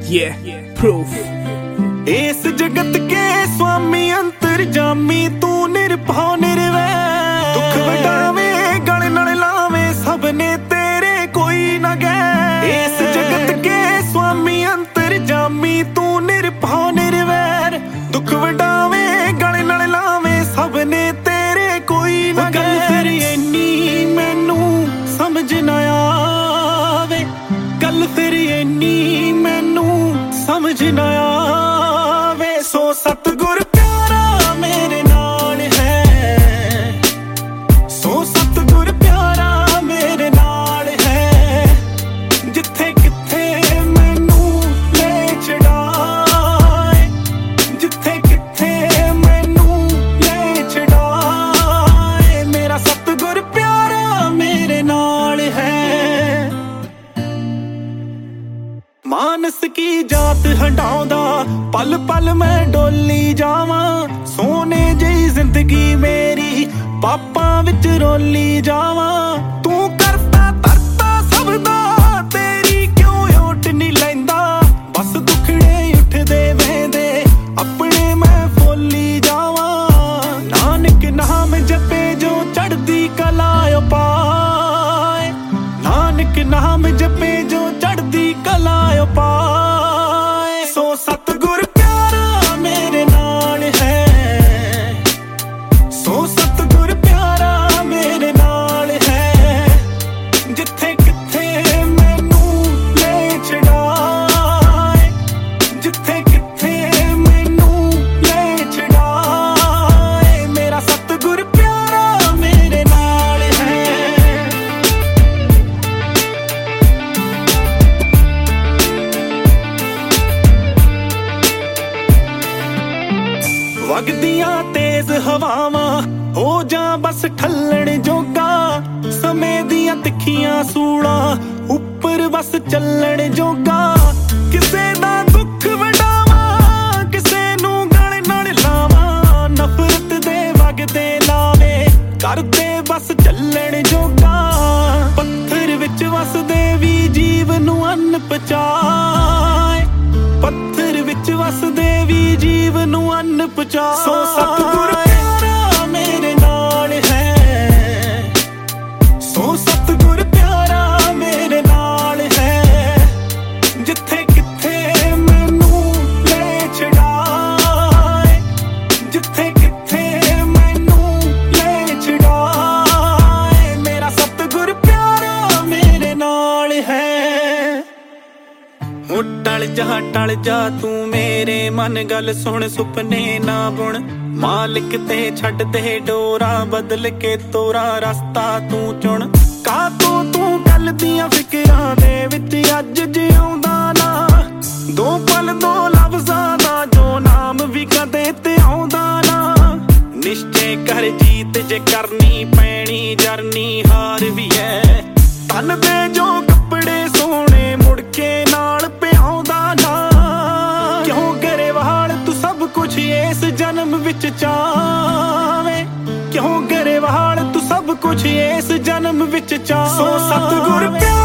Yeah, proof. इस जगत के स्वामी अंतरजामी तू निरभौ निर्वैर दुख वटावे गल नाल लावे सबने तेरे कोई ना गैर इस जगत के स्वामी अंतरजामी तू निरभौ निर्वैर दुख वटावे गल नाल लावे सबने तेरे कोई ना गैर फिर इन्नी मैनू समझ ना आवे गल फिर इन्नी मैनू समझ ना आवे सो सतगुर प्यारा मेरे नाल है सो सतगुर प्यारा मेरे नाल है जिथे किथे मैनू ले छड़ाए जिथे किथे मैनू ले छड़ाए मेरा सतगुर प्यारा मेरे नाल है मानस की जात हटाउंदा पल पल मैं डोली जावां सोने जही जिंदगी मेरी पापां विच रोली जावां तू करता तरता सबदा तेरी क्यों ओट नहीं लैंदा बस दुखड़े उठदे वेंदे अपने मैं फोली जावां नानक नाम जपे जो चढ़दी कला पाए नानक नाम जपे जो चढ़दी कला पाए सो सतगुर प्यारा मेरे नाल है सो सतगुर प्यारा मेरे नाल है जिथे किथे मैनू ले छड़ाए जिथे किथे मैनू ले छड़ाए मेरा सतगुर प्यारा मेरे नाल है वगदियां तेज हवावां हो जा बस ठल्लण जोगा समय दियां तिखियां सूलां उपर बस चलण जोगा किसे दा दुख वडावां किसे नू गल नाल लावां नफरत दे वगदे लावे करदे बस चलण जोगा पत्थर विच वसदे वी जीव नू अन्न पचाए पत्थर विच वसदे वी जीव नू अन्न पचा सो सतगुर प्यारा मेरे नाल है सो सतगुर प्यारा मेरे नाल है जिथे किथे मैनू ले छड़ाए जिथे किथे मैनू ले छड़ाए मेरा सतगुर प्यारा मेरे नाल है टल जा तू मेरे मन गल सुन सुपने ना बुन मालिक ते छड़ दे डोरा बदल के तोरा रास्ता तू चुन का तू गल दियां फिकरां दे विच अज जिउंदा ना दो पल दो लफ्जां दा जो नाम भी कदे ते आउंदा ना निश्चय कर जीत जे करनी पैनी जरनी हार भी है तन दे जो कपड़े सोने मुड़ के नाल पिआउंदा ना क्यों गरेवाल तू सब कुछ इस जन्म विच चावे क्यों गरेवाल तू सब कुछ इस जन्म विच चावे सो सतगुर